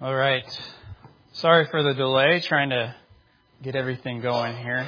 All right. Sorry for the delay, trying to get everything going here.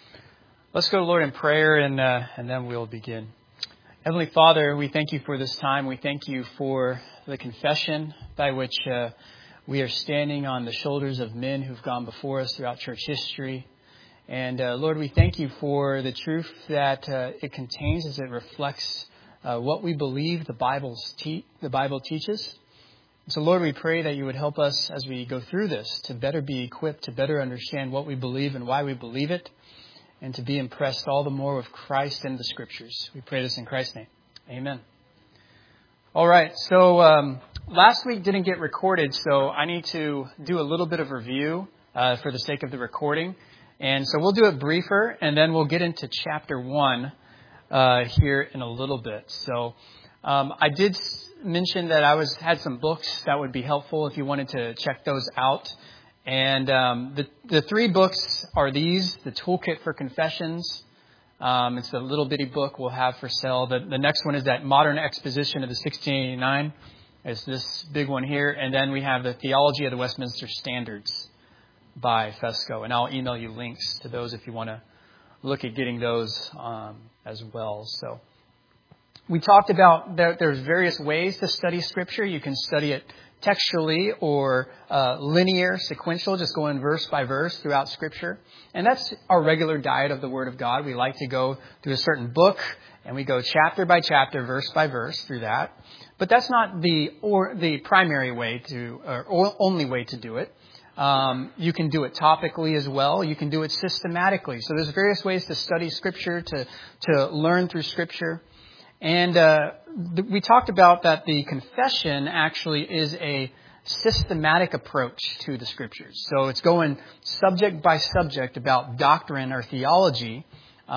Let's go to Lord in prayer and then we'll begin. Heavenly Father, we thank you for this time. We thank you for the confession by which we are standing on the shoulders of men who've gone before us throughout church history. And Lord, we thank you for the truth that it contains as it reflects what we believe the Bible teaches. So, Lord, we pray that you would help us as we go through this to better be equipped, to better understand what we believe and why we believe it, and to be impressed all the more with Christ and the Scriptures. We pray this in Christ's name. Amen. All right. So last week didn't get recorded, so I need to do a little bit of review for the sake of the recording. And so we'll do it briefer, and then we'll get into chapter 1 here in a little bit. So I did mention that I had some books that would be helpful if you wanted to check those out. And the three books are these: the Toolkit for Confessions. It's a little bitty book we'll have for sale. The next one is that Modern Exposition of the 1689. It's this big one here. And then we have the Theology of the Westminster Standards by Fesco. And I'll email you links to those if you want to look at getting those as well. So we talked about that there's various ways to study Scripture. You can study it textually or linear, sequential, just going verse by verse throughout Scripture. And that's our regular diet of the Word of God. We like to go through a certain book, and we go chapter by chapter, verse by verse through that. But that's not the primary way or only way to do it. You can do it topically as well. You can do it systematically. So there's various ways to study Scripture, to learn through Scripture. And we talked about that the confession actually is a systematic approach to the Scriptures. So it's going subject by subject about doctrine or theology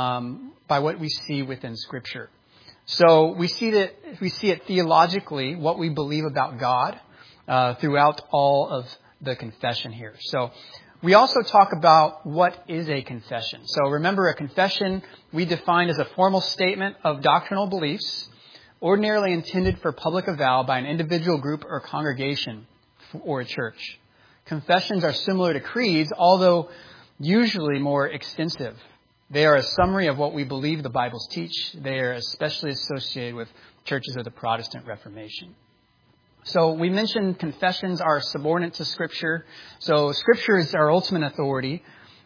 by what we see within Scripture. So we see it theologically, what we believe about God throughout all of the confession here. So we also talk about what is a confession. So remember, a confession we define as a formal statement of doctrinal beliefs, ordinarily intended for public avowal by an individual, group, or congregation or a church. Confessions are similar to creeds, although usually more extensive. They are a summary of what we believe the Bibles teach. They are especially associated with churches of the Protestant Reformation. So we mentioned confessions are subordinate to Scripture. So Scripture is our ultimate authority.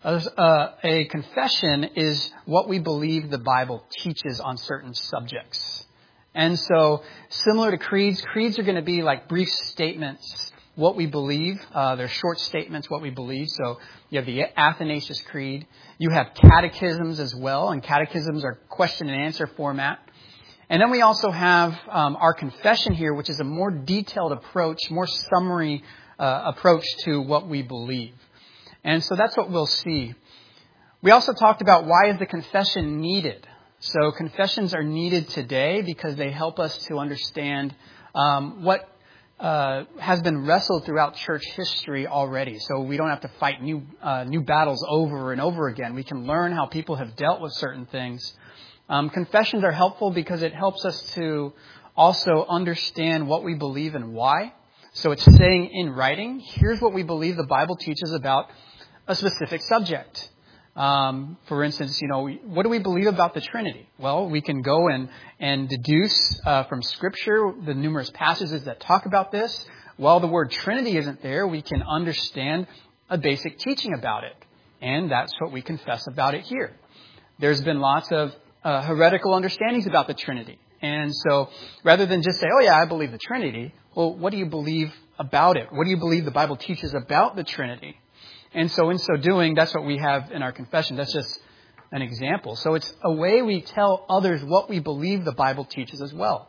A confession is what we believe the Bible teaches on certain subjects. And so similar to creeds are going to be like brief statements, what we believe. They're short statements, what we believe. So you have the Athanasius Creed. You have catechisms as well. And catechisms are question and answer format. And then we also have our confession here, which is a more detailed approach, more summary approach to what we believe. And so that's what we'll see. We also talked about why is the confession needed. So confessions are needed today because they help us to understand what has been wrestled throughout church history already. So we don't have to fight new battles over and over again. We can learn how people have dealt with certain things. Confessions are helpful because it helps us to also understand what we believe and why. So it's saying in writing, here's what we believe the Bible teaches about a specific subject. For instance, what do we believe about the Trinity? Well, we can go and deduce from Scripture the numerous passages that talk about this. While the word Trinity isn't there, we can understand a basic teaching about it. And that's what we confess about it here. There's been lots of heretical understandings about the Trinity. And so rather than just say, oh yeah, I believe the Trinity, well, what do you believe about it? What do you believe the Bible teaches about the Trinity? And so in so doing, that's what we have in our confession. That's just an example. So it's a way we tell others what we believe the Bible teaches as well.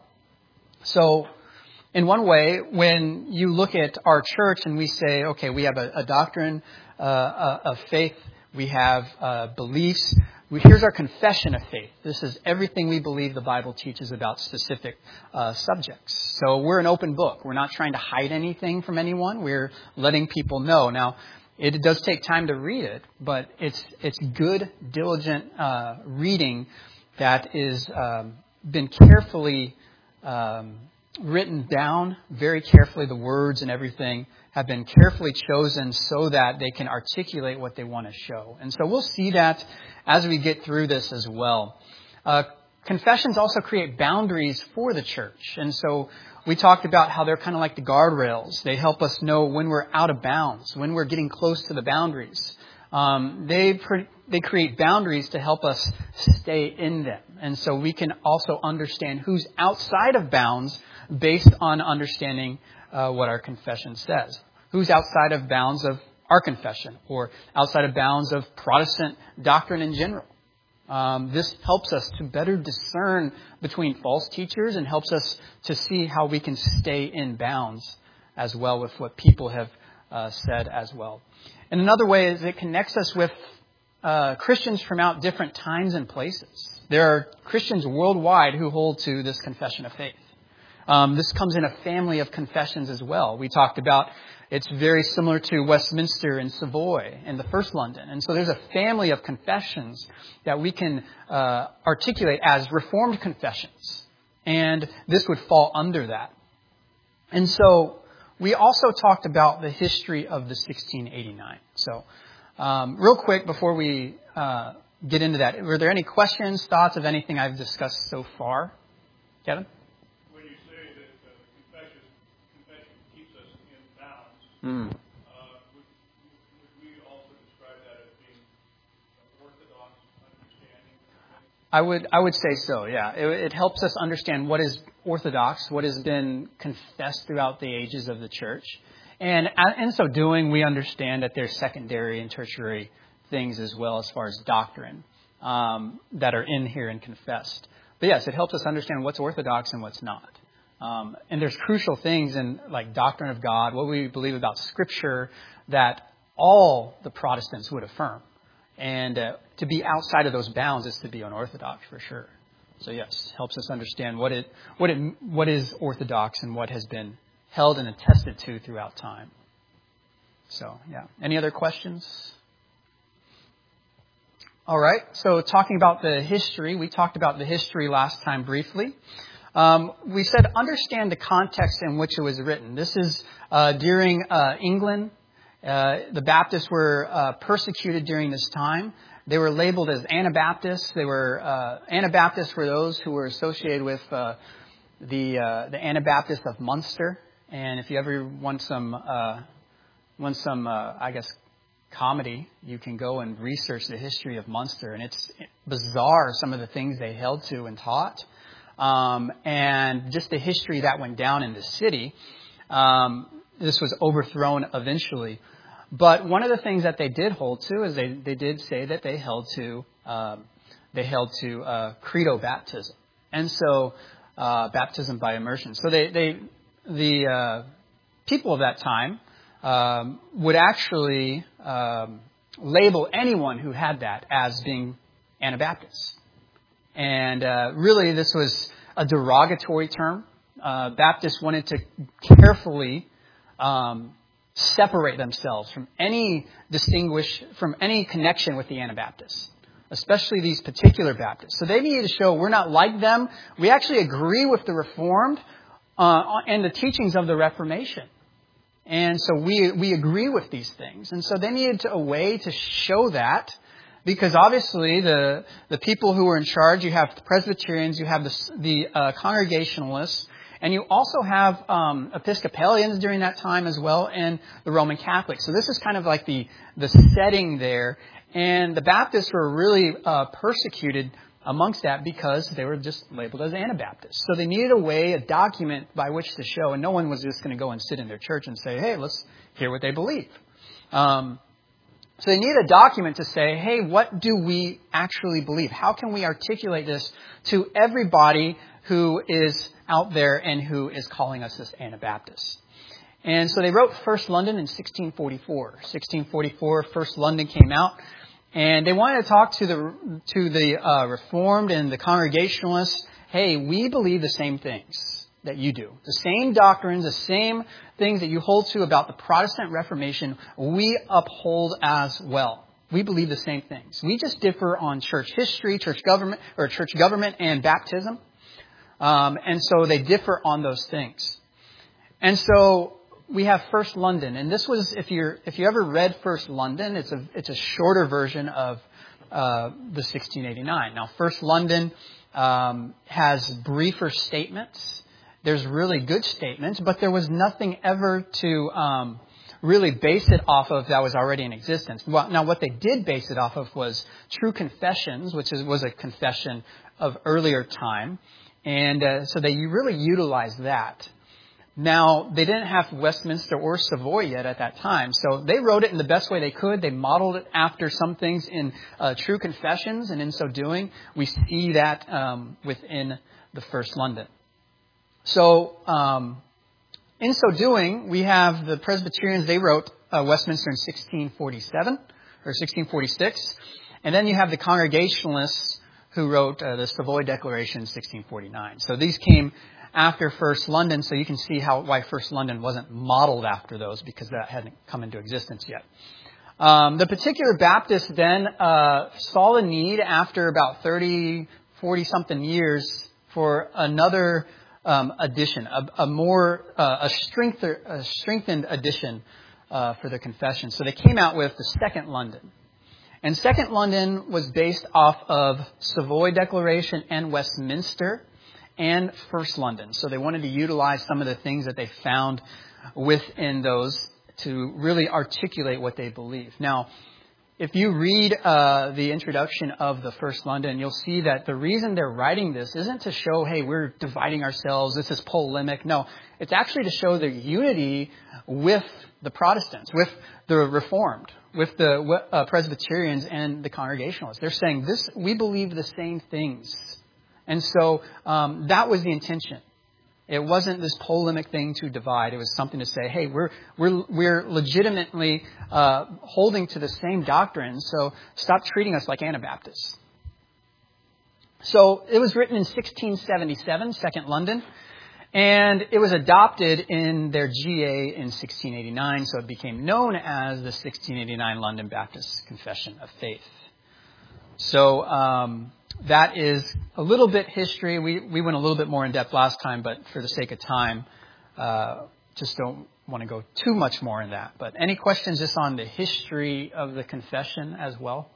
So in one way, when you look at our church and we say, okay, we have a doctrine of faith, we have beliefs. Here's our confession of faith. This is everything we believe the Bible teaches about specific subjects. So we're an open book. We're not trying to hide anything from anyone. We're letting people know. Now, it does take time to read it, but it's good, diligent reading that is been carefully written down very carefully. The words and everything have been carefully chosen so that they can articulate what they want to show. And so we'll see that as we get through this as well. Confessions also create boundaries for the church. And so we talked about how they're kind of like the guardrails. They help us know when we're out of bounds, when we're getting close to the boundaries. They create boundaries to help us stay in them. And so we can also understand who's outside of bounds based on understanding what our confession says. Who's outside of bounds of our confession or outside of bounds of Protestant doctrine in general. This helps us to better discern between false teachers and helps us to see how we can stay in bounds as well with what people have said as well. And another way is it connects us with Christians from out different times and places. There are Christians worldwide who hold to this confession of faith. This comes in a family of confessions as well. We talked about it's very similar to Westminster and Savoy and the First London. And so there's a family of confessions that we can articulate as Reformed confessions. And this would fall under that. And so we also talked about the history of the 1689. So real quick before we get into that, were there any questions, thoughts of anything I've discussed so far? Kevin? When you say that confession keeps us in bounds, would we also describe that as being an orthodox understanding? I would say so, yeah. It helps us understand what is orthodox, what has been confessed throughout the ages of the church. And in so doing, we understand that there's secondary and tertiary things as well as far as doctrine that are in here and confessed. But yes, it helps us understand what's orthodox and what's not. And there's crucial things in like doctrine of God, what we believe about Scripture, that all the Protestants would affirm. And to be outside of those bounds is to be unorthodox for sure. So yes, helps us understand what is orthodox and what has been held and attested to throughout time. So yeah, any other questions? All right. So talking about the history, we talked about the history last time briefly. We said understand the context in which it was written. This is during England. The Baptists were persecuted during this time. They were labeled as Anabaptists. Anabaptists were those who were associated with the Anabaptists of Munster. And if you ever want some comedy, you can go and research the history of Munster, and it's bizarre some of the things they held to and taught, and just the history that went down in the city. This was overthrown eventually. But one of the things that they did hold to is they did say that they held to credo baptism, and so baptism by immersion. So the people of that time would actually label anyone who had that as being Anabaptists, and really this was a derogatory term. Baptists wanted to carefully separate themselves from any connection with the Anabaptists, especially these particular Baptists. So they needed to show we're not like them. We actually agree with the Reformed and the teachings of the Reformation. And so we agree with these things. And so they needed a way to show that, because obviously the people who were in charge, you have the Presbyterians, you have the Congregationalists, and you also have Episcopalians during that time as well, and the Roman Catholics. So this is kind of like the setting there. And the Baptists were really persecuted amongst that because they were just labeled as Anabaptists. So they needed a document by which to show, and no one was just going to go and sit in their church and say, hey, let's hear what they believe. So they needed a document to say, hey, what do we actually believe? How can we articulate this to everybody who is out there and who is calling us as Anabaptists? And so they wrote First London in 1644. 1644, First London came out. And they wanted to talk to the Reformed and the Congregationalists. Hey, we believe the same things that you do. The same doctrines, the same things that you hold to about the Protestant Reformation, we uphold as well. We believe the same things. We just differ on church history, church government and baptism. And so they differ on those things. And so we have First London. And this was, if you ever read First London, it's a shorter version of the 1689. Now, First London has briefer statements. There's really good statements, but there was nothing ever to really base it off of that was already in existence. Well, now, what they did base it off of was True Confessions, which was a confession of earlier time. And so they really utilized that. Now, they didn't have Westminster or Savoy yet at that time, so they wrote it in the best way they could. They modeled it after some things in True Confessions, and in so doing, we see that within the First London. So, in so doing, we have the Presbyterians, they wrote Westminster in 1647, or 1646, and then you have the Congregationalists who wrote the Savoy Declaration in 1649. So these came after First London, so you can see why First London wasn't modeled after those, because that hadn't come into existence yet. The Particular Baptists then saw the need after about 40-something years for another addition, a strengthened addition for the confession. So they came out with the Second London. And Second London was based off of Savoy Declaration and Westminster and First London. So they wanted to utilize some of the things that they found within those to really articulate what they believe. Now, if you read the introduction of the First London, you'll see that the reason they're writing this isn't to show, hey, we're dividing ourselves, this is polemic. No, it's actually to show the unity with the Protestants, with the Reformed, with the Presbyterians and the Congregationalists. They're saying this, we believe the same things. And so that was the intention. It wasn't this polemic thing to divide. It was something to say, hey, we're legitimately holding to the same doctrine, so stop treating us like Anabaptists. So it was written in 1677, Second London, and it was adopted in their GA in 1689, so it became known as the 1689 London Baptist Confession of Faith. So that is a little bit history. We went a little bit more in depth last time, but for the sake of time, just don't want to go too much more in that. But any questions just on the history of the confession as well?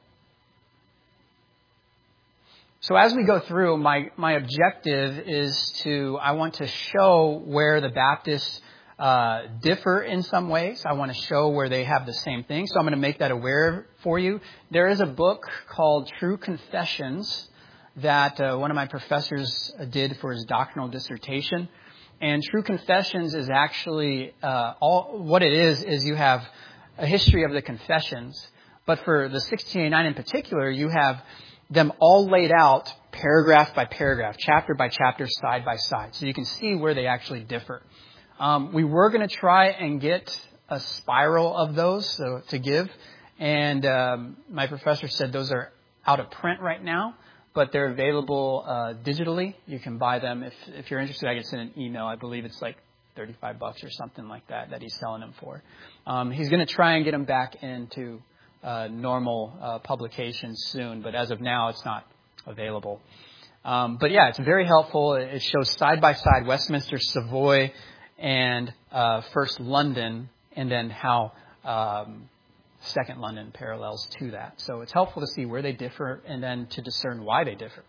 So as we go through, my objective is I want to show where the Baptists differ in some ways. I want to show where they have the same thing. So I'm going to make that aware for you. There is a book called True Confessions that one of my professors did for his doctrinal dissertation. And True Confessions is actually what it is you have a history of the confessions. But for the 1689 in particular, you have them all laid out paragraph by paragraph, chapter by chapter, side by side. So you can see where they actually differ. We were going to try and get a spiral of those to give. And my professor said those are out of print right now, but they're available digitally. You can buy them. If you're interested, I can send an email. I believe it's like $35 or something like that he's selling them for. He's going to try and get them back into normal publications soon, but as of now, it's not available. But yeah, it's very helpful. It shows side by side Westminster, Savoy, and First London, and then how Second London parallels to that. So it's helpful to see where they differ and then to discern why they differ.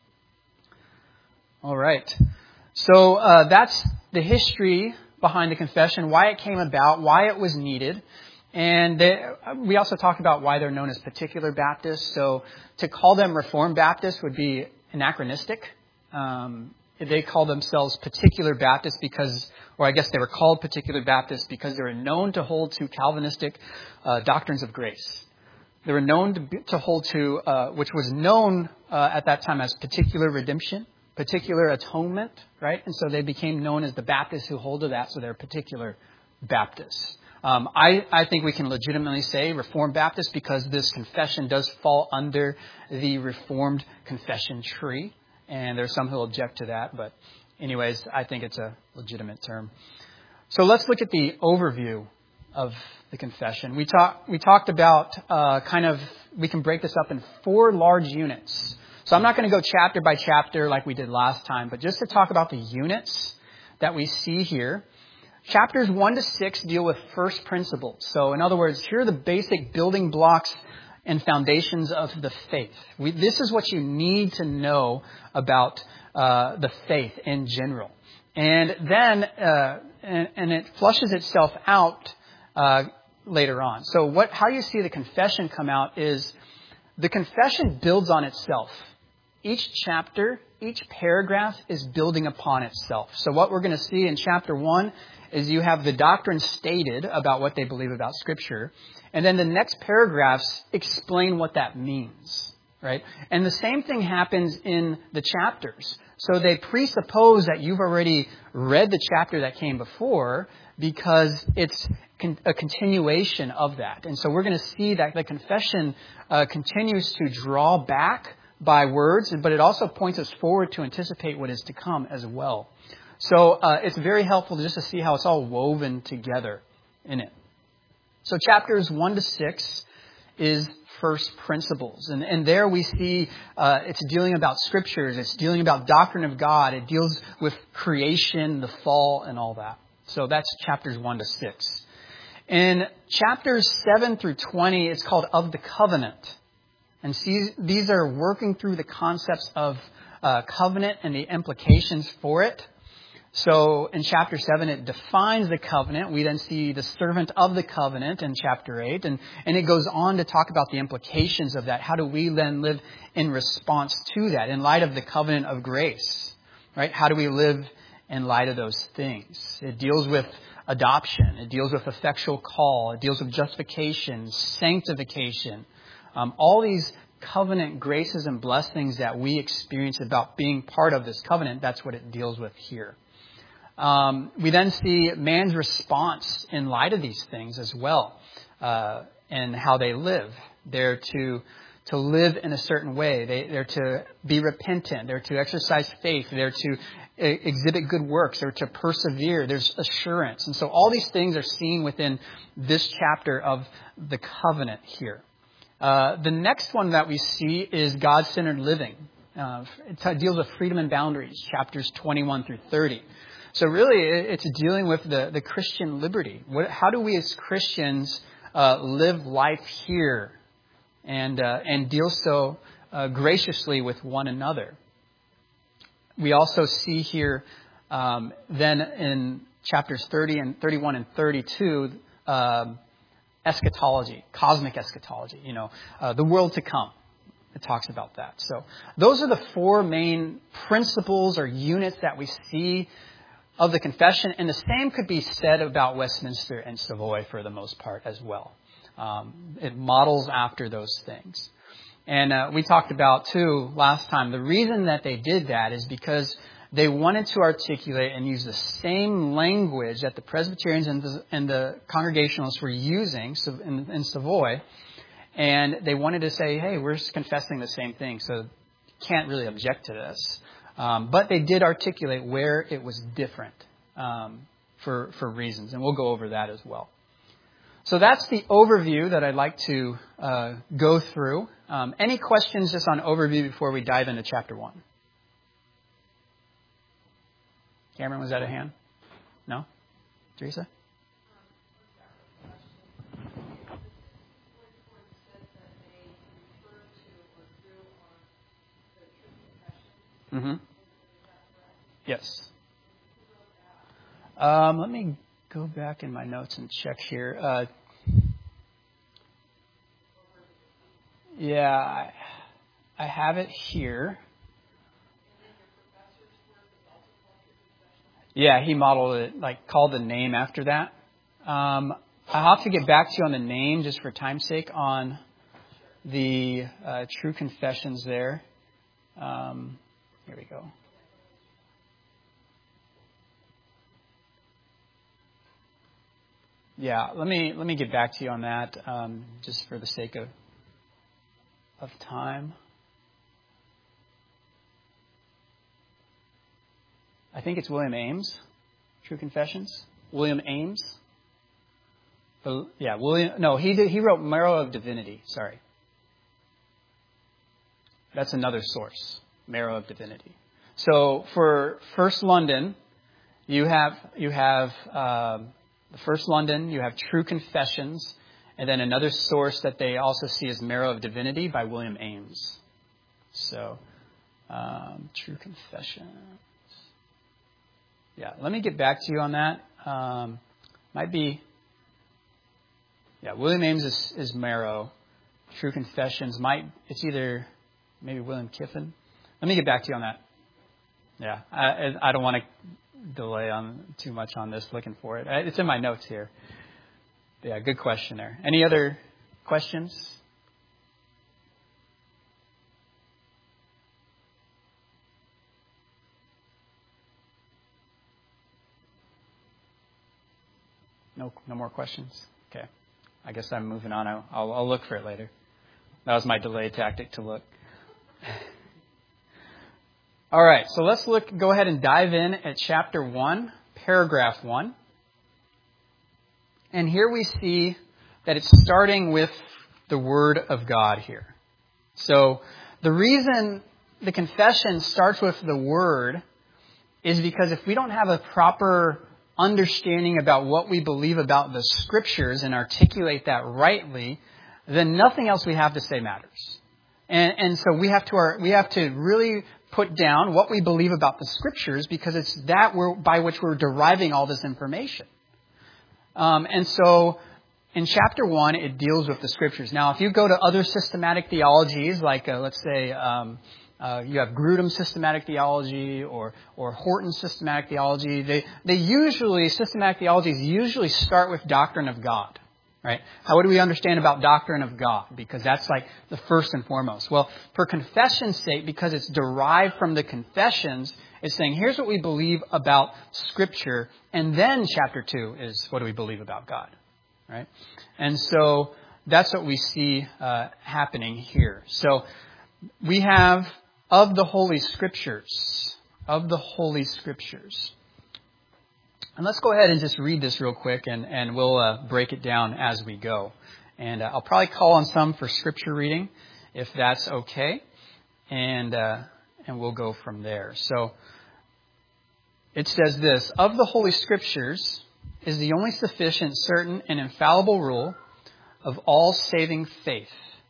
All right. So that's the history behind the confession, why it came about, why it was needed. And we also talked about why they're known as Particular Baptists. So to call them Reformed Baptists would be anachronistic. They call themselves Particular Baptists because, or I guess they were called Particular Baptists because they were known to hold to Calvinistic doctrines of grace. They were known to hold to, which was known at that time as particular redemption, particular atonement, right? And so they became known as the Baptists who hold to that, so they're Particular Baptists. I think we can legitimately say Reformed Baptists because this confession does fall under the Reformed confession tree. And there's some who object to that. But anyways, I think it's a legitimate term. So let's look at the overview of the confession. We talked about we can break this up in 4 large units. So I'm not going to go chapter by chapter like we did last time, but just to talk about the units that we see here. Chapters 1 to 6 deal with first principles. So in other words, here are the basic building blocks and foundations of the faith. This is what you need to know about the faith in general. And then, and it flushes itself out later on. So how you see the confession come out is the confession builds on itself. Each chapter, each paragraph is building upon itself. So what we're going to see in chapter 1 is you have the doctrine stated about what they believe about Scripture. And then the next paragraphs explain what that means, right? And the same thing happens in the chapters. So they presuppose that you've already read the chapter that came before because it's a continuation of that. And so we're going to see that the confession continues to draw back by words, but it also points us forward to anticipate what is to come as well. So it's very helpful just to see how it's all woven together in it. So chapters 1 to 6 is first principles. And there we see it's dealing about Scriptures. It's dealing about doctrine of God. It deals with creation, the fall, and all that. So that's chapters 1 to 6. In chapters 7 through 20, it's called Of the Covenant. And see, these are working through the concepts of covenant and the implications for it. So in chapter 7, it defines the covenant. We then see the servant of the covenant in chapter 8. And it goes on to talk about the implications of that. How do we then live in response to that in light of the covenant of grace? Right? How do we live in light of those things? It deals with adoption. It deals with effectual call. It deals with justification, sanctification. All these covenant graces and blessings that we experience about being part of this covenant, that's what it deals with here. We then see man's response in light of these things as well, and how they live. They're to live in a certain way. They're to be repentant. They're to exercise faith. They're to exhibit good works. They're to persevere. There's assurance. And so all these things are seen within this chapter of the covenant here. The next one that we see is God-centered living. It deals with freedom and boundaries, chapters 21 through 30. So really, it's dealing with the Christian liberty. How do we as Christians live life here and deal so graciously with one another? We also see here then in chapters 30 and 31 and 32, eschatology, cosmic eschatology, the world to come. It talks about that. So those are the four main principles or units that we see of the confession. And the same could be said about Westminster and Savoy for the most part as well. It models after those things. And we talked about, too, last time, the reason that they did that is because they wanted to articulate and use the same language that the Presbyterians and the Congregationalists were using in Savoy. And they wanted to say, hey, we're just confessing the same thing, so you can't really object to this. But they did articulate where it was different for reasons. And we'll go over that as well. So that's the overview that I'd like to go through. Any questions just on overview before we dive into chapter 1? Cameron, was that a hand? No? Teresa? Mm-hmm. Yes. Let me go back in my notes and check here. Yeah, I have it here. Yeah, he modeled it, called the name after that. I'll have to get back to you on the name just for time's sake on the true confessions there. Here we go. Yeah, let me get back to you on that, just for the sake of time. I think it's William Ames, True Confessions. William Ames. Yeah, William. No, he wrote Marrow of Divinity. Sorry. That's another source, Marrow of Divinity. So for First London, you have the First London, you have True Confessions, and then another source that they also see is Marrow of Divinity by William Ames. So, True Confessions. Yeah, let me get back to you on that. Might be, yeah, William Ames is Marrow. True Confessions it's either maybe William Kiffin. Let me get back to you on that. Yeah, I don't want to delay on too much on this, looking for it. It's in my notes here. Yeah, good question there. Any other questions? No more questions? Okay. I guess I'm moving on. I'll look for it later. That was my delay tactic to look. All right, so let's go ahead and dive in at chapter 1, paragraph 1. And here we see that it's starting with the Word of God here. So the reason the confession starts with the Word is because if we don't have a proper understanding about what we believe about the Scriptures and articulate that rightly, then nothing else we have to say matters. And so we have to really put down what we believe about the Scriptures, because it's that by which we're deriving all this information. And so in chapter 1, it deals with the Scriptures. Now, if you go to other systematic theologies, like let's say you have Grudem's systematic theology or Horton's systematic theology, systematic theologies usually start with doctrine of God. Right? How do we understand about doctrine of God? Because that's like the first and foremost. Well, for confession's sake, because it's derived from the confessions, it's saying, here's what we believe about Scripture. And then chapter 2 is what do we believe about God? Right? And so that's what we see happening here. So we have of the Holy Scriptures. Of the Holy Scriptures. And let's go ahead and just read this real quick, and we'll break it down as we go. And I'll probably call on some for scripture reading, if that's okay. And we'll go from there. So it says this: of the Holy Scriptures is the only sufficient, certain, and infallible rule of all saving faith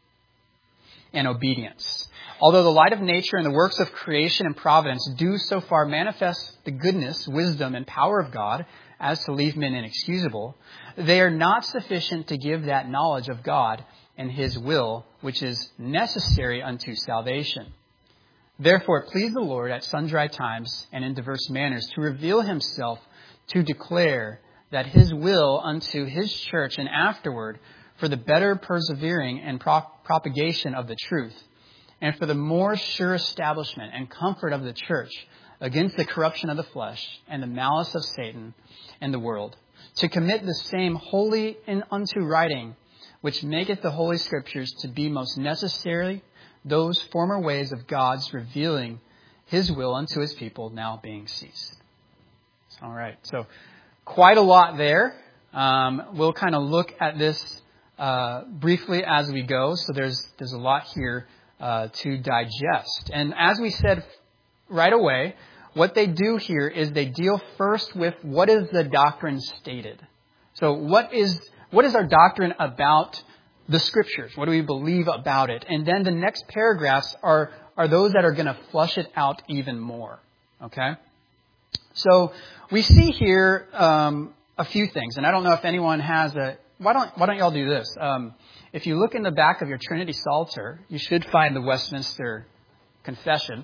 and obedience. Although the light of nature and the works of creation and providence do so far manifest the goodness, wisdom, and power of God as to leave men inexcusable, they are not sufficient to give that knowledge of God and His will, which is necessary unto salvation. Therefore it pleased the Lord at sundry times and in diverse manners to reveal Himself, to declare that His will unto His church, and afterward for the better persevering and propagation of the truth, and for the more sure establishment and comfort of the church against the corruption of the flesh and the malice of Satan and the world, to commit the same wholly unto writing, which maketh the Holy Scriptures to be most necessary, those former ways of God's revealing His will unto His people now being ceased. All right, so quite a lot there. We'll kind of look at this briefly as we go. So there's a lot here to digest. And as we said right away, what they do here is they deal first with what is the doctrine stated. So what is our doctrine about the Scriptures? What do we believe about it? And then the next paragraphs are those that are going to flush it out even more. Okay? So we see here a few things, and I don't know if anyone has why don't y'all do this? If you look in the back of your Trinity Psalter, you should find the Westminster Confession.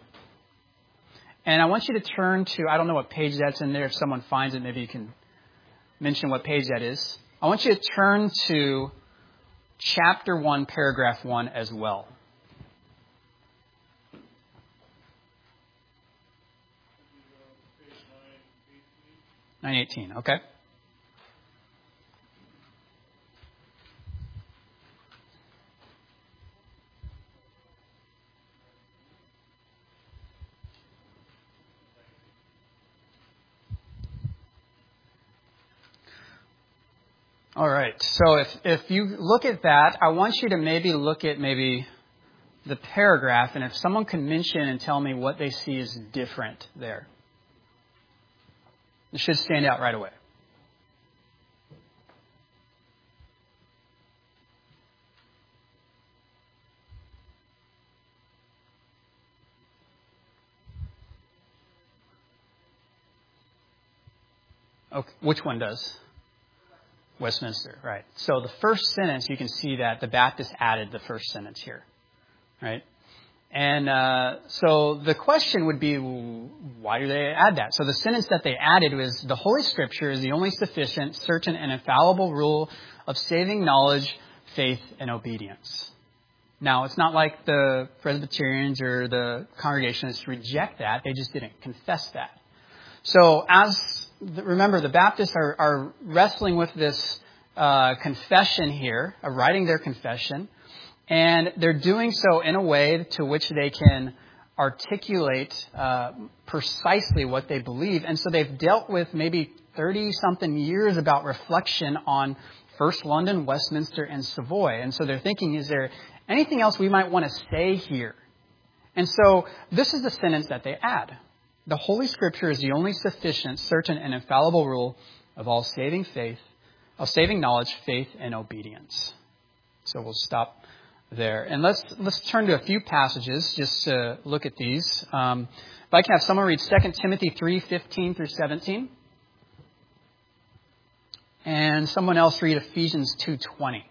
And I want you to turn to, I don't know what page that's in there. If someone finds it, maybe you can mention what page that is. I want you to turn to chapter 1, paragraph 1 as well. 918, okay. All right. So if you look at that, I want you to maybe look at the paragraph, and if someone could mention and tell me what they see is different there. It should stand out right away. Okay, which one does? Westminster, right. So the first sentence, you can see that the Baptists added the first sentence here, right? And so the question would be, why do they add that? So the sentence that they added was, the Holy Scripture is the only sufficient, certain, and infallible rule of saving knowledge, faith, and obedience. Now, it's not like the Presbyterians or the Congregationists reject that. They just didn't confess that. So remember, the Baptists are wrestling with this confession here, writing their confession, and they're doing so in a way to which they can articulate precisely what they believe. And so they've dealt with maybe 30-something years about reflection on First London, Westminster, and Savoy. And so they're thinking, is there anything else we might want to say here? And so this is the sentence that they add. The Holy Scripture is the only sufficient, certain, and infallible rule of all saving knowledge, faith, and obedience. So we'll stop there. And let's turn to a few passages just to look at these. If I can have someone read 2 Timothy 3:15 through 17. And someone else read Ephesians 2:20.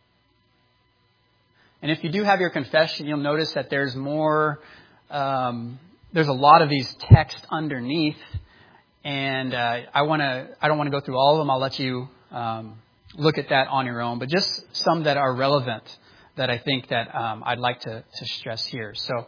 And if you do have your confession, you'll notice that there's more... there's a lot of these texts underneath, and I don't want to go through all of them. I'll let you look at that on your own, but just some that are relevant that I think that I'd like to stress here. So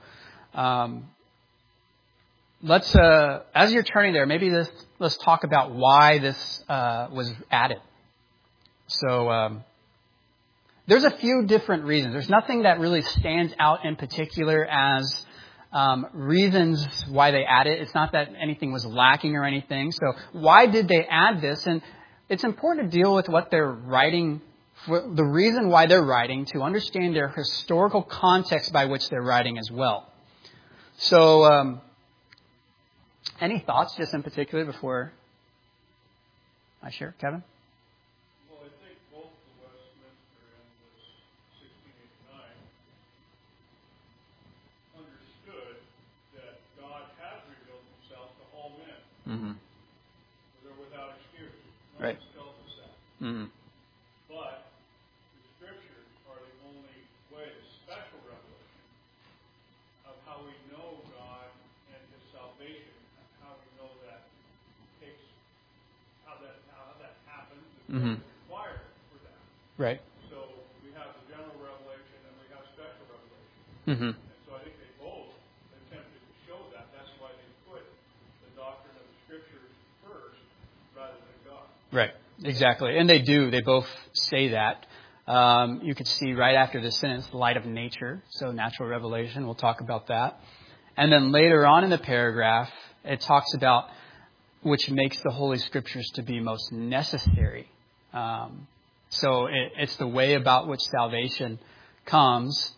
let's, as you're turning there, maybe let's talk about why this was added. So there's a few different reasons. There's nothing that really stands out in particular as reasons why they add it. It's not that anything was lacking or anything. So why did they add this? And it's important to deal with what they're writing, the reason why they're writing, to understand their historical context by which they're writing as well. So any thoughts just in particular before I share, Kevin? Well, I think both the Westminster and the 1689 understood that God has revealed himself to all men. Mm-hmm. They're without excuse. No Right. one tells us that. Mm-hmm. But the Scriptures are the only way, the special revelation of how we know God and His salvation, how we know that takes, how that happens, and what's required for that. Right. So we have the general revelation and we have special revelation. Mm-hmm. And so I think they both attempted to show that. That's why they put the doctrine of the Scriptures first rather than God. Right. Exactly. And they do. They both say that. You can see right after this sentence, light of nature. So natural revelation. We'll talk about that. And then later on in the paragraph, it talks about which makes the Holy Scriptures to be most necessary. So it's the way about which salvation comes,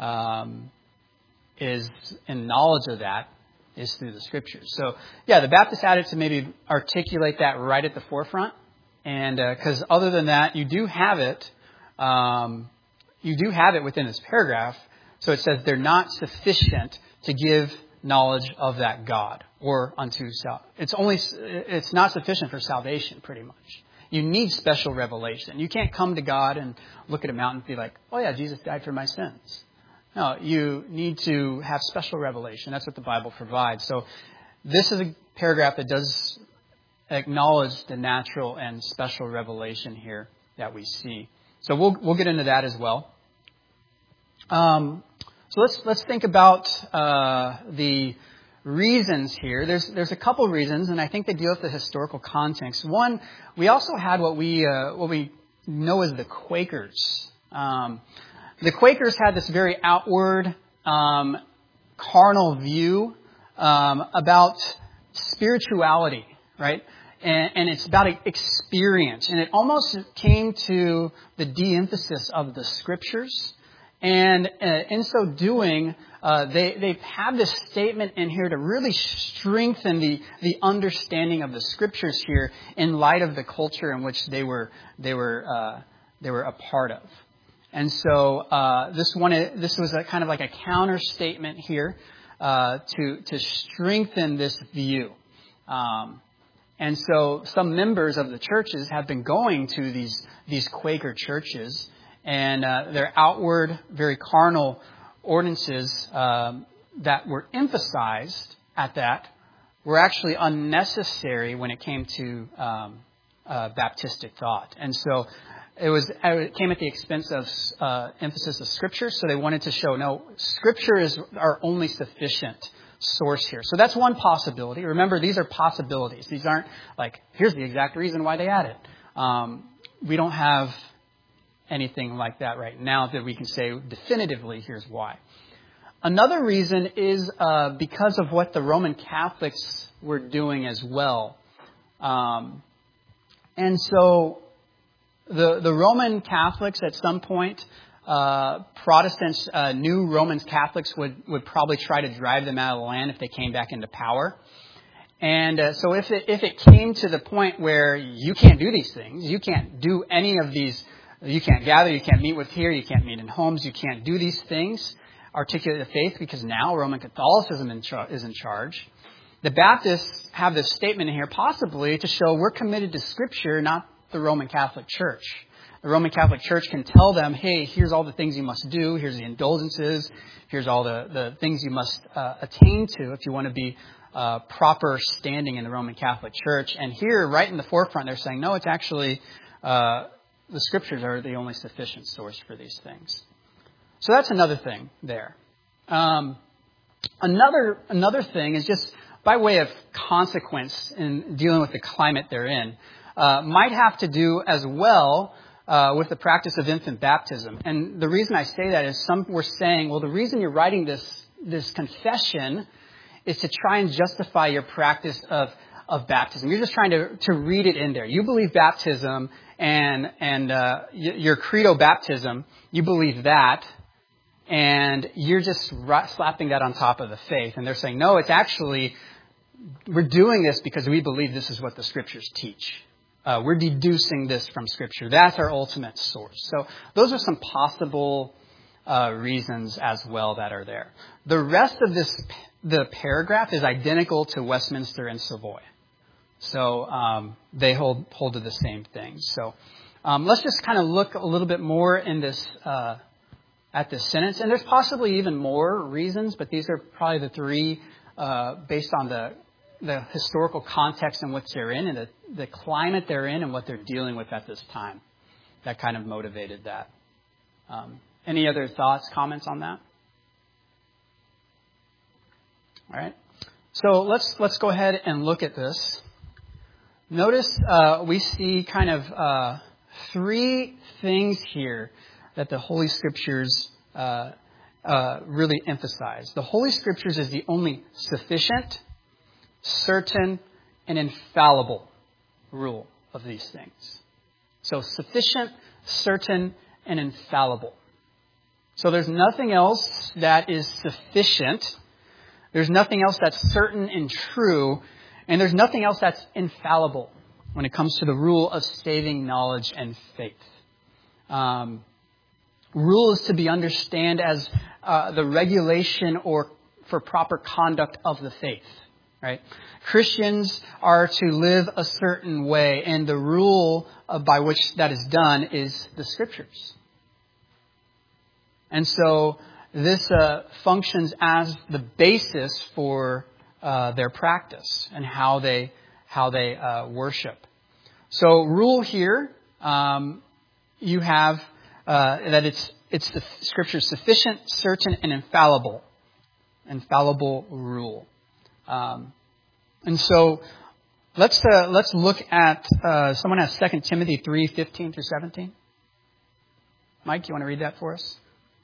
is in knowledge of that is through the Scriptures. So yeah, the Baptists added to maybe articulate that right at the forefront. And because other than that, you do have it. You do have it within this paragraph. So it says they're not sufficient to give knowledge of that God or unto it's not sufficient for salvation, pretty much. You need special revelation. You can't come to God and look at a mountain and be like, oh yeah, Jesus died for my sins. No, you need to have special revelation. That's what the Bible provides. So this is a paragraph that does acknowledge the natural and special revelation here that we see. So we'll get into that as well. So let's think about the reasons here. There's a couple reasons, and I think they deal with the historical context. One, we also had what we know as the Quakers. The Quakers had this very outward, carnal view about spirituality, right? And it's about experience. And it almost came to the de-emphasis of the Scriptures And in so doing, they have this statement in here to really strengthen the understanding of the Scriptures here in light of the culture in which they were a part of. And so this was a kind of like a counter statement here to strengthen this view. And so some members of the churches have been going to these Quaker churches, and their outward, very carnal ordinances that were emphasized at that were actually unnecessary when it came to Baptistic thought. And so it came at the expense of emphasis of Scripture. So they wanted to show, no, Scripture is our only sufficient source here. So that's one possibility. Remember, these are possibilities. These aren't like, here's the exact reason why they added. We don't have anything like that right now that we can say definitively, here's why. Another reason is because of what the Roman Catholics were doing as well. And so the Roman Catholics at some point, Protestants, new Roman Catholics would probably try to drive them out of the land if they came back into power. And so if it came to the point where you can't do these things, you can't do any of these, you can't gather, you can't meet with here, you can't meet in homes, you can't do these things, articulate the faith, because now Roman Catholicism is in charge. The Baptists have this statement in here possibly to show we're committed to Scripture, not the Roman Catholic Church. The Roman Catholic Church can tell them, hey, here's all the things you must do, here's the indulgences, here's all the things you must attain to if you want to be proper standing in the Roman Catholic Church. And here, right in the forefront, they're saying, no, it's actually the Scriptures are the only sufficient source for these things. So that's another thing there. Another thing is just by way of consequence in dealing with the climate they're in, might have to do as well with the practice of infant baptism. And the reason I say that is some were saying, well, the reason you're writing this confession is to try and justify your practice of baptism. You're just trying to read it in there. You believe baptism and your credo baptism, you believe that, and you're just slapping that on top of the faith. And they're saying, no, it's actually, we're doing this because we believe this is what the Scriptures teach. We're deducing this from Scripture. That's our ultimate source. So those are some possible reasons as well that are there. The rest of the paragraph is identical to Westminster and Savoy. So they hold to the same things. So let's just kind of look a little bit more in this at this sentence. And there's possibly even more reasons, but these are probably the three based on the historical context in which they're in and the climate they're in and what they're dealing with at this time. That kind of motivated that. Any other thoughts, comments on that? All right. So let's go ahead and look at this. Notice we see kind of three things here that the Holy Scriptures really emphasize. The Holy Scriptures is the only sufficient, certain, and infallible rule of these things. So sufficient, certain, and infallible. So there's nothing else that is sufficient. There's nothing else that's certain and true. And there's nothing else that's infallible when it comes to the rule of saving knowledge and faith. Rule is to be understood as the regulation or for proper conduct of the faith. Right? Christians are to live a certain way, and the rule by which that is done is the Scriptures. And so this functions as the basis for their practice and how they worship. So rule here, you have that it's the Scripture sufficient, certain, and infallible rule. And so let's look at someone has 2 Timothy 3:15 through 17. Mike, you want to read that for us?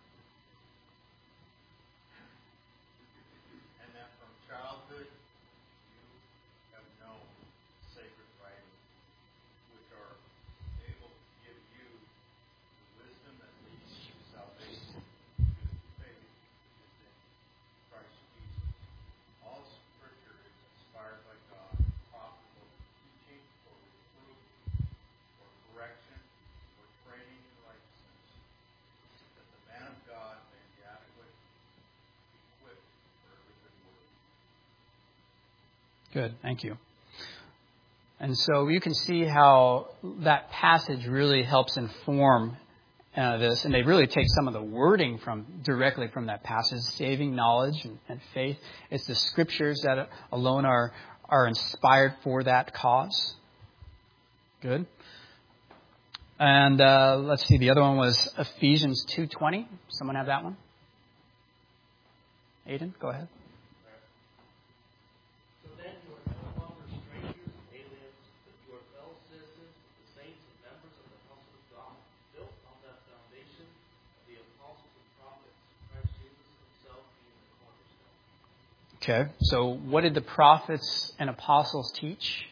And that from childhood you have known sacred writings, which are able to give you the wisdom that leads to salvation Good. Thank you. And so you can see how that passage really helps inform this, and they really take some of the wording directly from that passage, saving knowledge and faith. It's the scriptures that alone are inspired for that cause. Good. And let's see, the other one was Ephesians 2:20. Someone have that one? Aiden, go ahead. So then you are no longer strangers and aliens, but you are fellow citizens with the saints and members of the house of God, built on that foundation of the apostles and prophets, Christ Jesus himself being the cornerstone. Okay, so what did the prophets and apostles teach?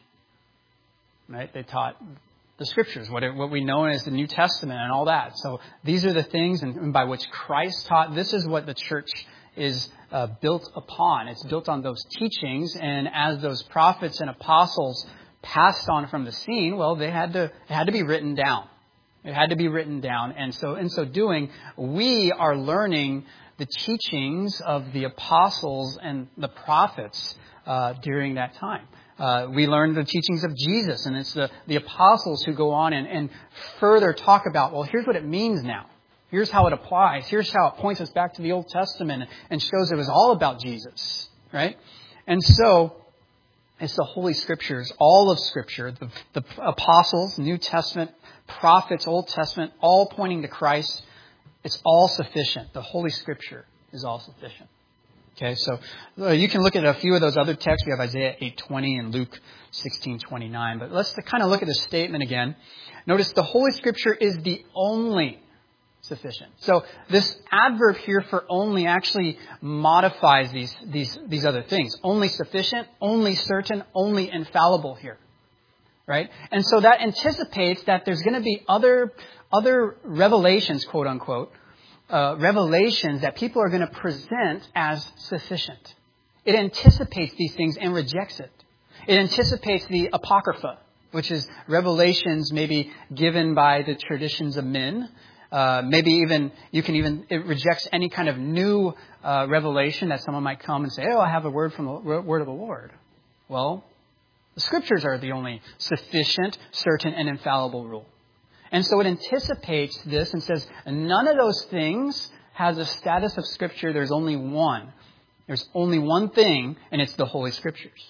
Right, they taught the scriptures, what we know as the New Testament and all that. So these are the things and by which Christ taught. This is what the church is built upon. It's built on those teachings, and as those prophets and apostles passed on from the scene, well, it had to be written down. It had to be written down, and so in so doing, we are learning the teachings of the apostles and the prophets during that time. We learn the teachings of Jesus, and it's the apostles who go on and further talk about, well, here's what it means now. Here's how it applies. Here's how it points us back to the Old Testament and shows it was all about Jesus, right? And so it's the Holy Scriptures, all of Scripture, the apostles, New Testament, prophets, Old Testament, all pointing to Christ. It's all sufficient. The Holy Scripture is all sufficient. Okay, so you can look at a few of those other texts. We have Isaiah 8:20 and Luke 16:29. But let's kind of look at the statement again. Notice the Holy Scripture is the only sufficient. So this adverb here for only actually modifies these other things. Only sufficient, only certain, only infallible here. Right? And so that anticipates that there's going to be other revelations, quote unquote, revelations that people are going to present as sufficient. It anticipates these things and rejects it. It anticipates the Apocrypha, which is revelations maybe given by the traditions of men. Maybe even it rejects any kind of new revelation that someone might come and say, oh, I have a word from the word of the Lord. Well, the Scriptures are the only sufficient, certain, and infallible rule. And so it anticipates this and says, none of those things has a status of Scripture. There's only one. There's only one thing, and it's the Holy Scriptures.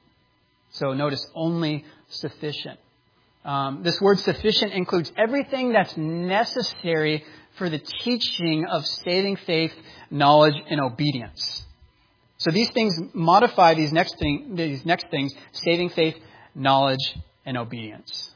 So notice, only sufficient. This word sufficient includes everything that's necessary for the teaching of saving faith, knowledge, and obedience. So these things modify these next things, saving faith, knowledge, and obedience.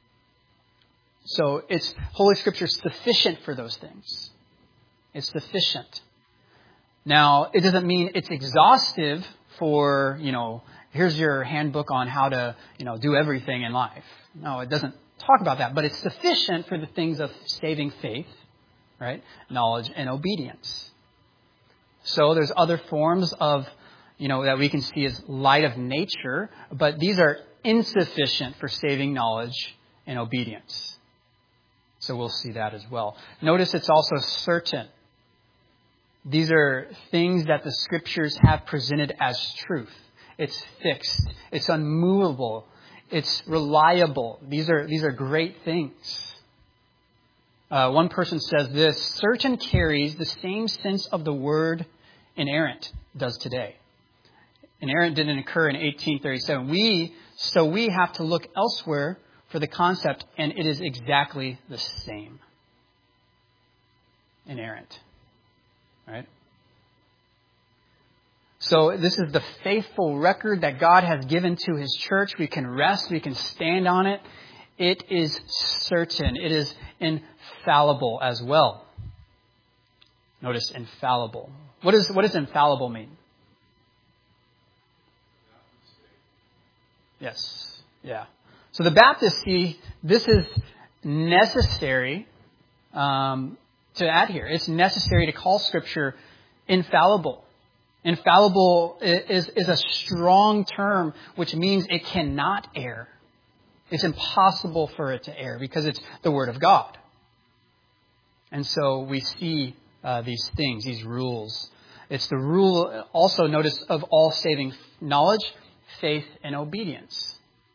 So it's Holy Scripture sufficient for those things. It's sufficient. Now, it doesn't mean it's exhaustive for, here's your handbook on how to, do everything in life. No, it doesn't talk about that, but it's sufficient for the things of saving faith, right? Knowledge and obedience. So there's other forms of, that we can see as light of nature, but these are insufficient for saving knowledge and obedience. So we'll see that as well. Notice it's also certain. These are things that the Scriptures have presented as truth. It's fixed. It's unmovable. It's reliable. These are great things. One person says this: certain carries the same sense of the word inerrant does today. Inerrant didn't occur in 1837. We have to look elsewhere for the concept, and it is exactly the same. Inerrant. Right? So this is the faithful record that God has given to His church. We can rest. We can stand on it. It is certain. It is infallible as well. Notice infallible. What does infallible mean? Yes. Yeah. So the Baptists see this is necessary to add here. It's necessary to call Scripture infallible. Infallible is a strong term, which means it cannot err. It's impossible for it to err because it's the Word of God. And so we see these things, these rules. It's the rule, also notice, of all saving knowledge, faith, and obedience.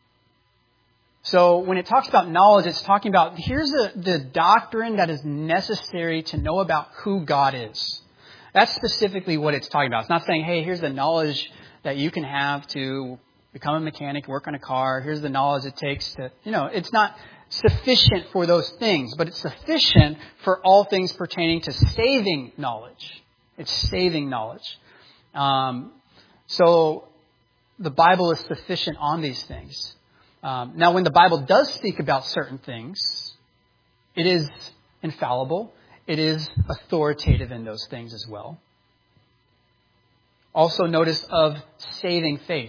So when it talks about knowledge, it's talking about here's the doctrine that is necessary to know about who God is. That's specifically what it's talking about. It's not saying, hey, here's the knowledge that you can have to become a mechanic, work on a car. Here's the knowledge it takes to, it's not sufficient for those things, but it's sufficient for all things pertaining to saving knowledge. It's saving knowledge. So the Bible is sufficient on these things. Now, when the Bible does speak about certain things, it is infallible. It is authoritative in those things as well. Also, notice of saving faith.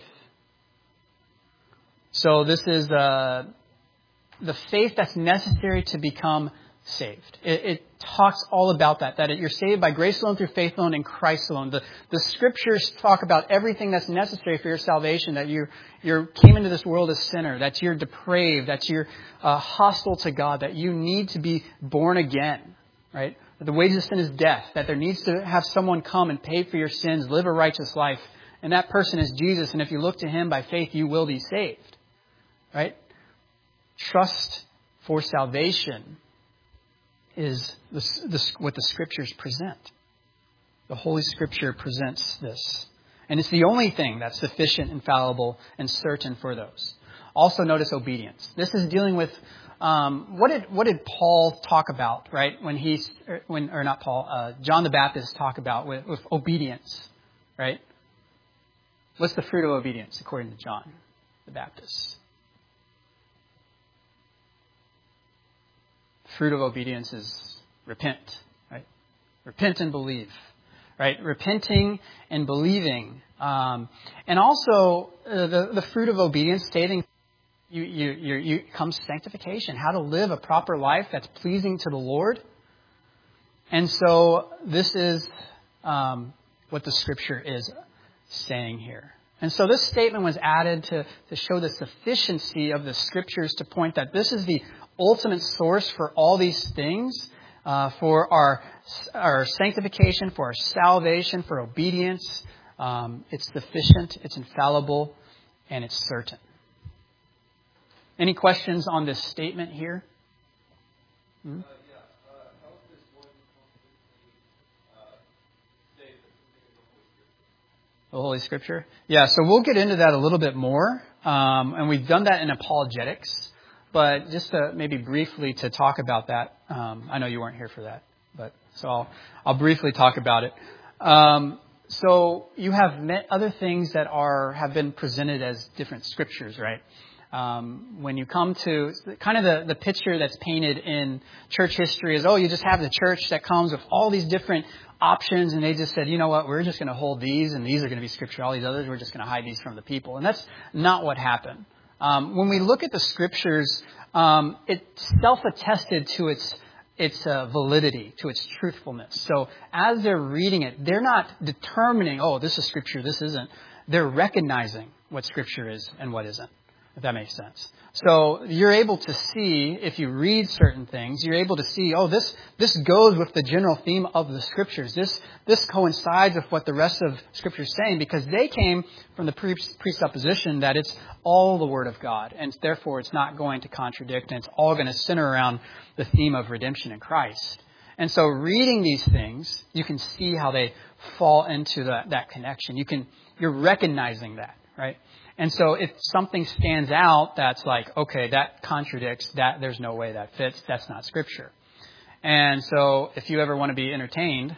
So this is the faith that's necessary to become saved. It talks all about that you're saved by grace alone, through faith alone, in Christ alone. The scriptures talk about everything that's necessary for your salvation, that you came into this world a sinner, that you're depraved, that you're hostile to God, that you need to be born again, right? That the wages of sin is death, that there needs to have someone come and pay for your sins, live a righteous life, and that person is Jesus, and if you look to him by faith, you will be saved, right? Trust for salvation is what the Scriptures present. The Holy Scripture presents this. And it's the only thing that's sufficient, infallible, and certain for those. Also notice obedience. This is dealing with, what did Paul talk about, right? John the Baptist talk about with obedience, right? What's the fruit of obedience according to John the Baptist? Fruit of obedience is repent, right? Repent and believe, right? Repenting and believing. And also the fruit of obedience, stating you comes sanctification, how to live a proper life that's pleasing to the Lord. And so this is what the Scripture is saying here. And so this statement was added to show the sufficiency of the Scriptures, to point that this is the ultimate source for all these things, for our sanctification, for our salvation, for obedience. It's sufficient, it's infallible, and it's certain. Any questions on this statement here? How is this one completely saved in the Holy Scripture? The Holy Scripture? Yeah, so we'll get into that a little bit more. And we've done that in apologetics. But just to maybe briefly to talk about that, I know you weren't here for that, but so I'll briefly talk about it. So you have met other things that have been presented as different scriptures, right? When you come to kind of the picture that's painted in church history is, you just have the church that comes with all these different options, and they just said, you know what, we're just going to hold these, and these are going to be scripture. All these others, we're just going to hide these from the people. And that's not what happened. When we look at the Scriptures, it's self-attested to its validity, to its truthfulness. So as they're reading it, they're not determining, this is Scripture, this isn't. They're recognizing what Scripture is and what isn't, if that makes sense. So you're able to see, if you read certain things, you're able to see, this goes with the general theme of the Scriptures. This coincides with what the rest of Scripture is saying, because they came from the presupposition that it's all the Word of God, and therefore it's not going to contradict, and it's all going to center around the theme of redemption in Christ. And so reading these things, you can see how they fall into that connection. You're recognizing that, right? And so if something stands out that's like, okay, that contradicts, that there's no way that fits, that's not Scripture. And so if you ever want to be entertained,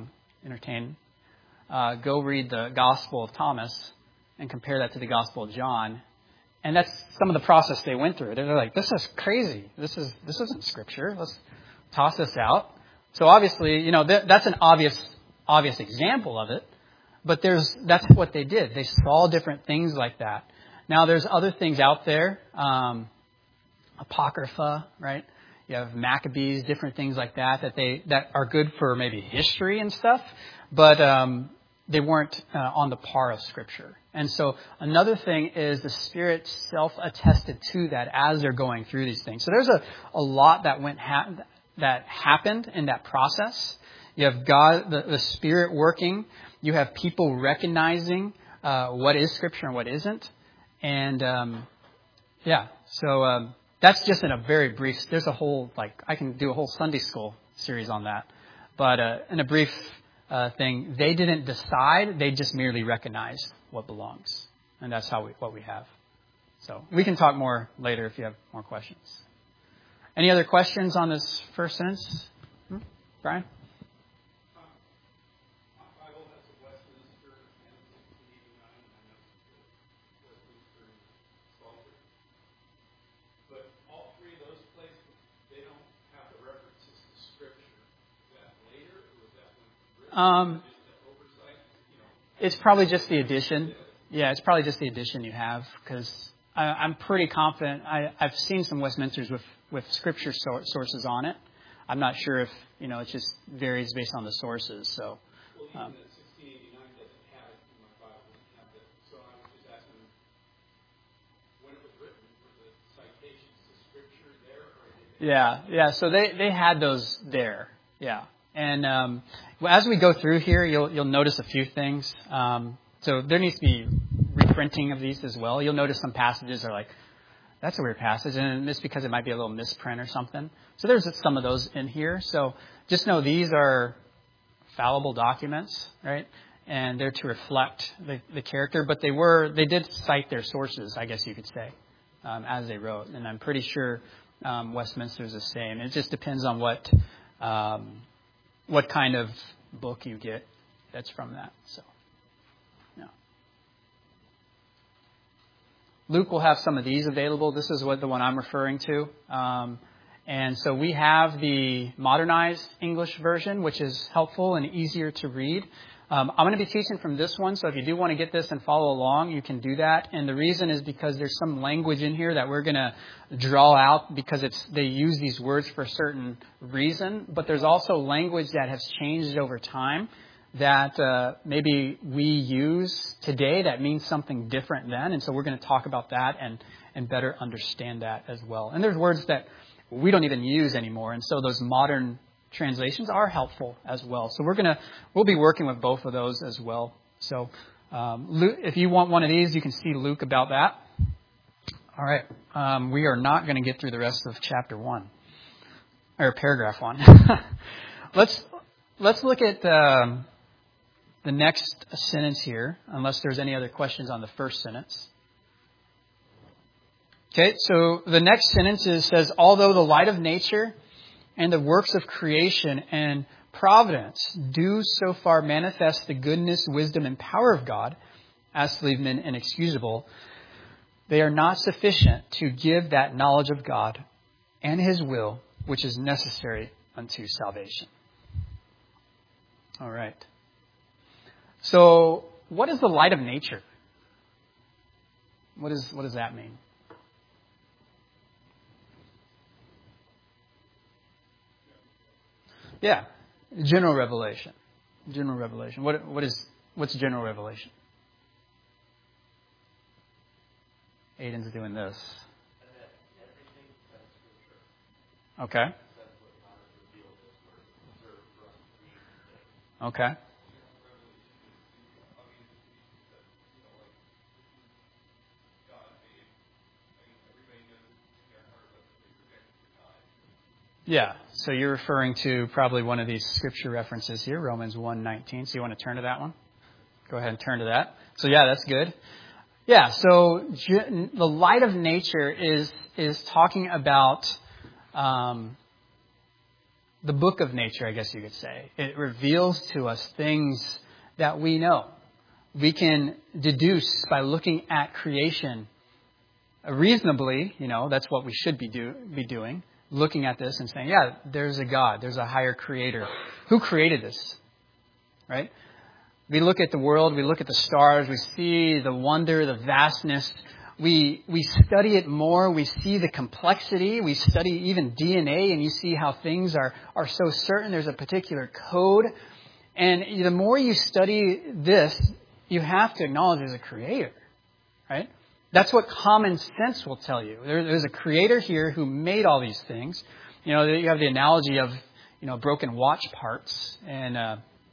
go read the Gospel of Thomas and compare that to the Gospel of John. And that's some of the process they went through. They're like, this is crazy. This isn't Scripture. Let's toss this out. So obviously, that's an obvious example of it. But that's what they did. They saw different things like that. Now, there's other things out there. Apocrypha, right? You have Maccabees, different things like that are good for maybe history and stuff. But they weren't on the par of Scripture. And so another thing is the Spirit self-attested to that as they're going through these things. So there's a lot that happened in that process. You have God, the Spirit working. You have people recognizing what is Scripture and what isn't. And so that's just in a very brief. There's a whole I can do a whole Sunday school series on that. But in a brief thing, they didn't decide; they just merely recognized what belongs, and that's what we have. So we can talk more later if you have more questions. Any other questions on this first sentence? Brian? My Bible has a Westminster and 1689, and that's Westminster and Psalter. But all three of those places, they don't have the references to Scripture. Is that later, or was that when written? Just an oversight? It's probably just the addition. Yeah, it's probably just the addition you have, because I'm pretty confident. I've seen some Westminsters with Scripture sources on it. I'm not sure if, it just varies based on the sources. So, well, even the 1689 doesn't have it in my Bible. Doesn't have it. So I was just asking, when it was written, were the citations to Scripture there? Or yeah. So they had those there. Yeah. And as we go through here, you'll notice a few things. So there needs to be reprinting of these as well. You'll notice some passages are like, that's a weird passage, and it's because it might be a little misprint or something. So there's some of those in here. So just know these are fallible documents, right? And they're to reflect the character, but they did cite their sources, I guess you could say, as they wrote. And I'm pretty sure Westminster is the same. It just depends on what kind of book you get that's from that. So. Luke will have some of these available. This is the one I'm referring to. And so we have the modernized English version, which is helpful and easier to read. I'm going to be teaching from this one, so if you do want to get this and follow along, you can do that. And the reason is because there's some language in here that we're going to draw out because they use these words for a certain reason. But there's also language that has changed over time that maybe we use today that means something different then. And so we're going to talk about that and better understand that as well. And there's words that we don't even use anymore. And so those modern translations are helpful as well. So we'll be working with both of those as well. So Luke, if you want one of these, you can see Luke about that. All right. We are not going to get through the rest of chapter 1 or paragraph 1. Let's look at the next sentence here, unless there's any other questions on the first sentence. Okay, so the next sentence says, although the light of nature and the works of creation and providence do so far manifest the goodness, wisdom, and power of God, as to leave men inexcusable, they are not sufficient to give that knowledge of God and His will, which is necessary unto salvation. All right. So, what is the light of nature? What does that mean? Yeah, general revelation. General revelation. What's general revelation? Aiden's doing this. Okay. Okay. Yeah, so you're referring to probably one of these scripture references here, Romans 1:19. So you want to turn to that one? Go ahead and turn to that. So yeah, that's good. Yeah, so the light of nature is talking about the book of nature, I guess you could say. It reveals to us things that we know. We can deduce by looking at creation reasonably, that's what we should be doing. Looking at this and saying, yeah, there's a God, there's a higher creator. Who created this? Right? We look at the world, we look at the stars, we see the wonder, the vastness. We study it more, we see the complexity, we study even DNA, and you see how things are so certain. There's a particular code. And the more you study this, you have to acknowledge there's a creator. Right? That's what common sense will tell you. There's a creator here who made all these things. You have the analogy of, broken watch parts. And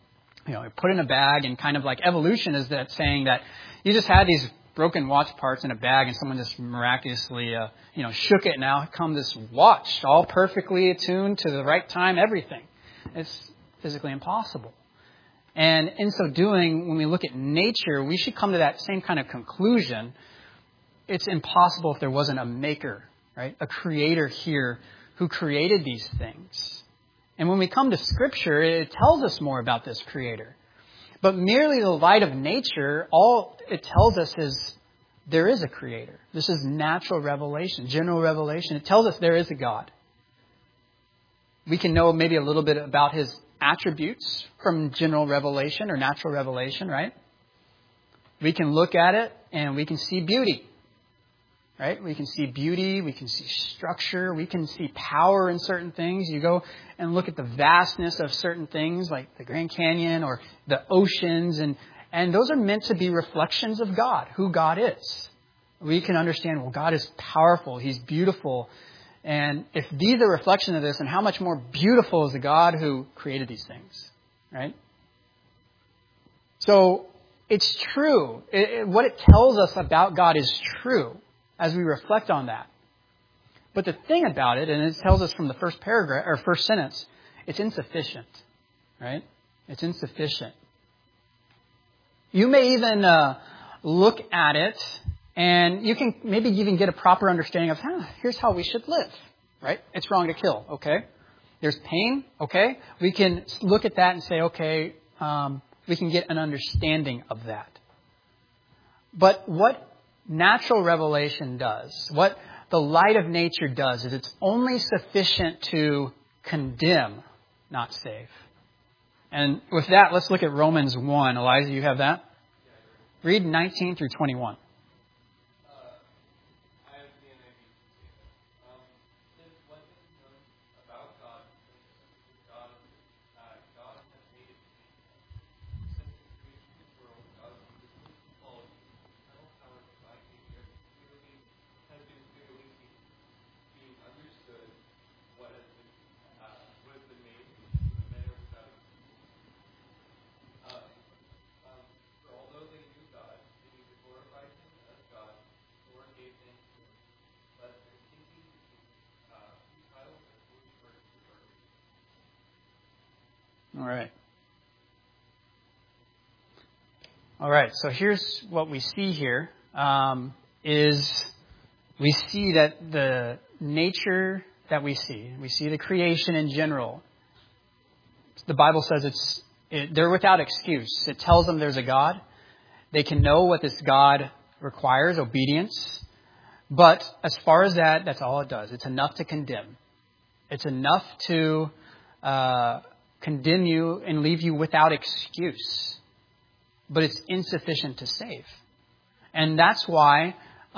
put in a bag, and kind of like evolution is that saying that you just had these broken watch parts in a bag and someone just miraculously, shook it. Now come this watch all perfectly attuned to the right time, everything. It's physically impossible. And in so doing, when we look at nature, we should come to that same kind of conclusion. It's impossible if there wasn't a maker, right? A creator here who created these things. And when we come to Scripture, it tells us more about this creator. But merely the light of nature, all it tells us is there is a creator. This is natural revelation, general revelation. It tells us there is a God. We can know maybe a little bit about his attributes from general revelation or natural revelation, right? We can look at it and we can see beauty, right? We can see beauty, we can see structure, we can see power in certain things. You go and look at the vastness of certain things like the Grand Canyon or the oceans, and those are meant to be reflections of God, who God is. We can understand, well, God is powerful, he's beautiful. And if these are a reflection of this, then how much more beautiful is the God who created these things, right? So it's true. What it tells us about God is true as we reflect on that. But the thing about it, and it tells us from the first paragraph or first sentence, it's insufficient, right? It's insufficient. You may even look at it, and you can maybe even get a proper understanding of, here's how we should live, right? It's wrong to kill, okay? There's pain, okay? We can look at that and say, okay, we can get an understanding of that. But what natural revelation does, what the light of nature does, is it's only sufficient to condemn, not save. And with that, let's look at Romans 1. Eliza, you have that? Read 19 through 21. All right. So here's what we see here, is we see that the nature that we see the creation in general. The Bible says they're without excuse. It tells them there's a God. They can know what this God requires, obedience. But as far as that's all it does. It's enough to condemn. It's enough to condemn you and leave you without excuse. But it's insufficient to save. And that's why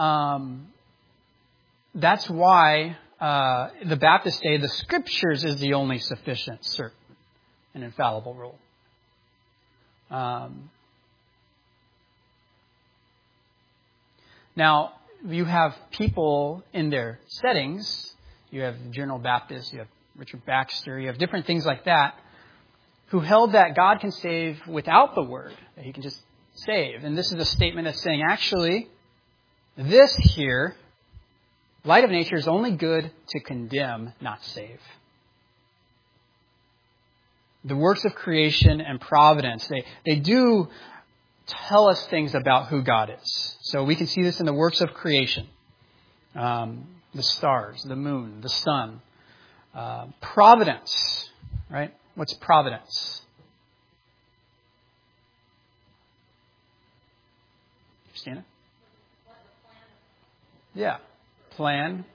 the Baptists say the Scriptures is the only sufficient, certain, and infallible rule. Now, you have people in their settings. You have General Baptist, you have Richard Baxter, you have different things like that, who held that God can save without the Word, that he can just save. And this is a statement that's saying, actually, this here, light of nature, is only good to condemn, not save. The works of creation and providence, they do tell us things about who God is. So we can see this in the works of creation. The stars, the moon, the sun. Providence, right? What's providence? Christina? Yeah. Plan.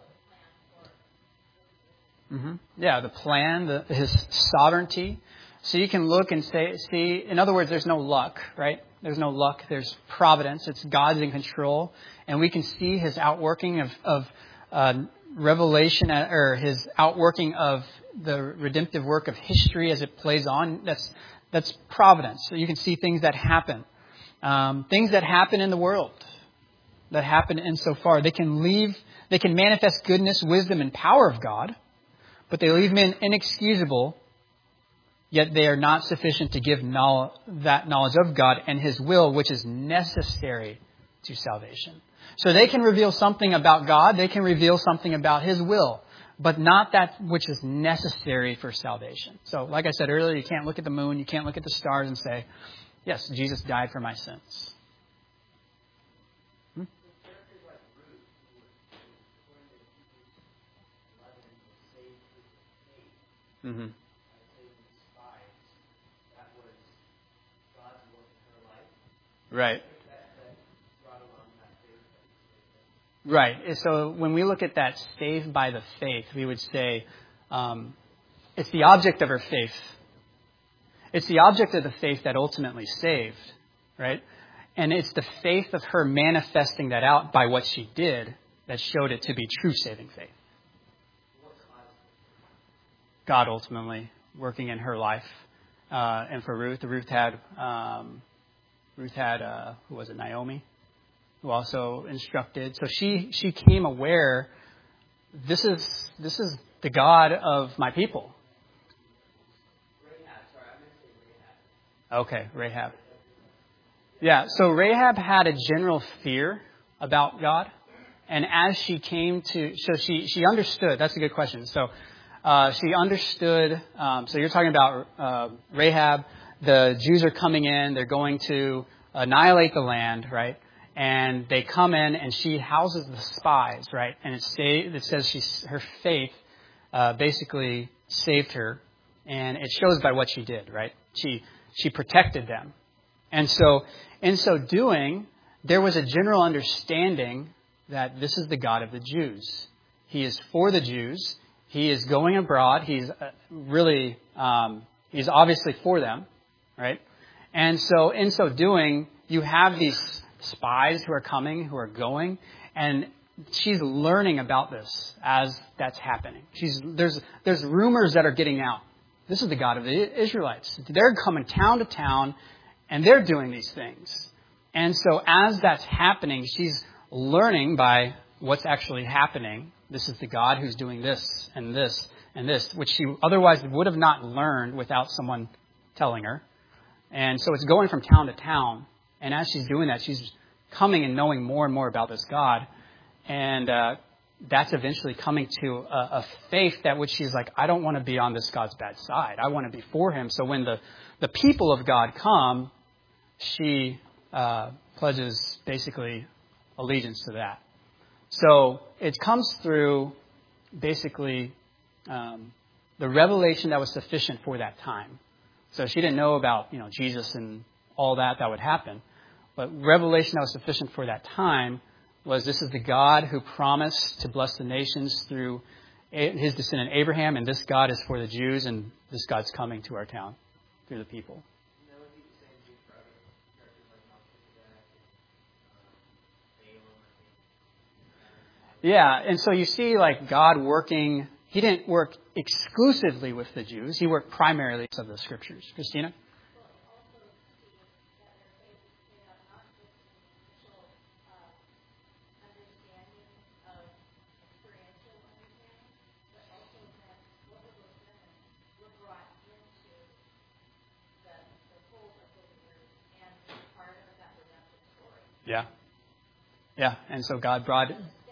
Yeah, the plan, his sovereignty. So you can look and see, in other words, there's no luck, right? There's no luck. There's providence. It's God's in control. And we can see his outworking of revelation, or his outworking of the redemptive work of history as it plays on. That's providence. So you can see things that happen. Things that happen in the world, that happen insofar. They can manifest goodness, wisdom, and power of God, but they leave men inexcusable, yet they are not sufficient to give that knowledge of God and His will, which is necessary to salvation. So they can reveal something about God, they can reveal something about His will, but not that which is necessary for salvation. So like I said earlier, you can't look at the moon, you can't look at the stars and say, yes, Jesus died for my sins. Mm-hmm. Right. Right. So when we look at that saved by the faith, we would say it's the object of her faith. It's the object of the faith that ultimately saved, right? And it's the faith of her manifesting that out by what she did that showed it to be true saving faith. God ultimately working in her life. And for Ruth had who was it, Naomi, who also instructed. So she came aware, this is the God of my people. Okay, Rahab. Yeah, so Rahab had a general fear about God. And as she came to, so she understood, that's a good question. So she understood, so you're talking about Rahab, the Jews are coming in, they're going to annihilate the land, right? And they come in and she houses the spies, right? And it says her faith basically saved her. And it shows by what she did, right? She protected them. And so in so doing, there was a general understanding that this is the God of the Jews. He is for the Jews. He is going abroad. He's he's obviously for them, right? And so in so doing, you have these spies who are coming, who are going, and she's learning about this as that's happening. There's rumors that are getting out. This is the God of the Israelites. They're coming town to town, and they're doing these things. And so as that's happening, she's learning by what's actually happening. This is the God who's doing this and this and this, which she otherwise would have not learned without someone telling her. And so it's going from town to town. And as she's doing that, she's coming and knowing more and more about this God. And that's eventually coming to a faith that which she's like, I don't want to be on this God's bad side. I want to be for Him. So when the people of God come, she pledges basically allegiance to that. So it comes through basically the revelation that was sufficient for that time. So she didn't know about Jesus and all that would happen. But revelation that was sufficient for that time was this is the God who promised to bless the nations through His descendant Abraham, and this God is for the Jews, and this God's coming to our town through the people. Yeah, and so you see like God working, He didn't work exclusively with the Jews. He worked primarily of the Scriptures. Christina? Yeah. Yeah, and so God brought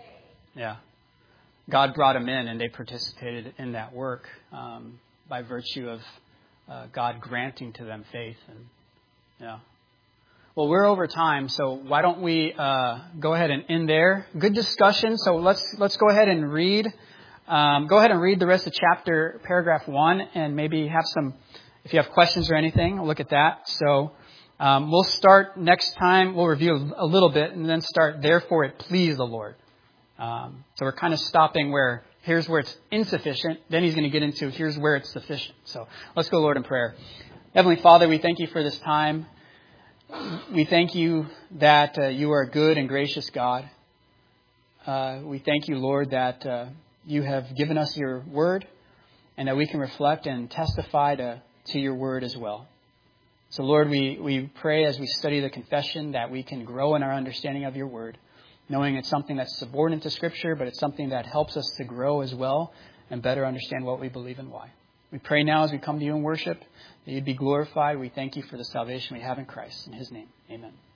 them in, and they participated in that work by virtue of God granting to them faith. And yeah. Well, we're over time, so why don't we go ahead and end there? Good discussion. So let's go ahead and read. Go ahead and read the rest of chapter, paragraph 1, and maybe have some. If you have questions or anything, look at that. So. We'll start next time. We'll review a little bit and then start, therefore it pleased the Lord. So we're kind of stopping where, here's where it's insufficient. Then He's going to get into, here's where it's sufficient. So let's go, Lord, in prayer. Heavenly Father, we thank You for this time. We thank You that You are a good and gracious God. We thank You, Lord, that You have given us Your word and that we can reflect and testify to Your word as well. So, Lord, we pray as we study the confession that we can grow in our understanding of Your word, knowing it's something that's subordinate to Scripture, but it's something that helps us to grow as well and better understand what we believe and why. We pray now as we come to you in worship that you'd be glorified. We thank you for the salvation we have in Christ. In his name, amen.